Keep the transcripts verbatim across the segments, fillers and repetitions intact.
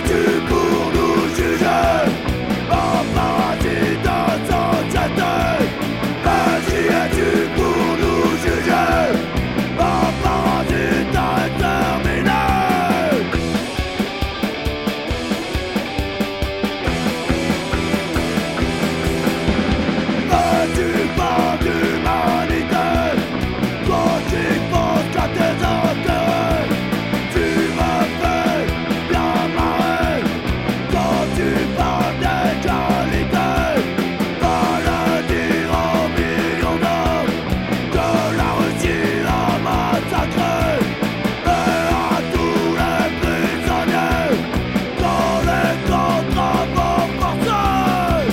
es-tu pour nous juger? En paradis de société. Mais qui es-tu pour nous juger? En paradis déterminé. Veux-tu pas d'humanité? Toi qui penses qu'à tes intérêts, tu me fais bien marrer. Quand tu parles d'égalité, va le dire aux millions d'hommes que la Russie a massacré, et à tous les prisonniers dans les camps de travaux forcés.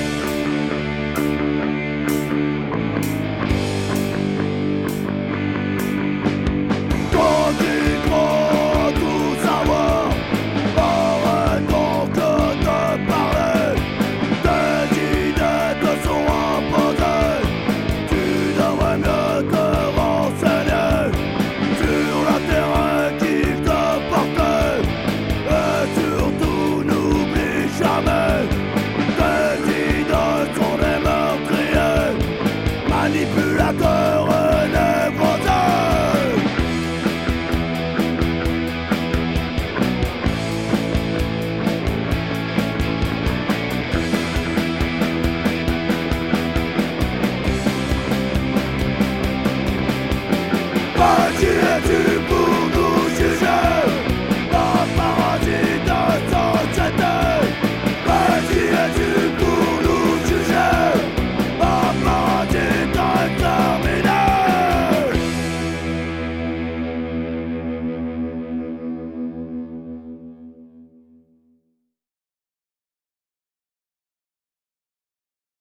Quand tu crois tout savoir, arrête donc de parler. Tes idées te sont imposées. Tu devrais mieux te renseigner sur l'intérêt qu'il te portait. Et surtout n'oublie jamais, tes idées sont des meurtriers, manipulateurs et névrosés. Mais qui es-tu pour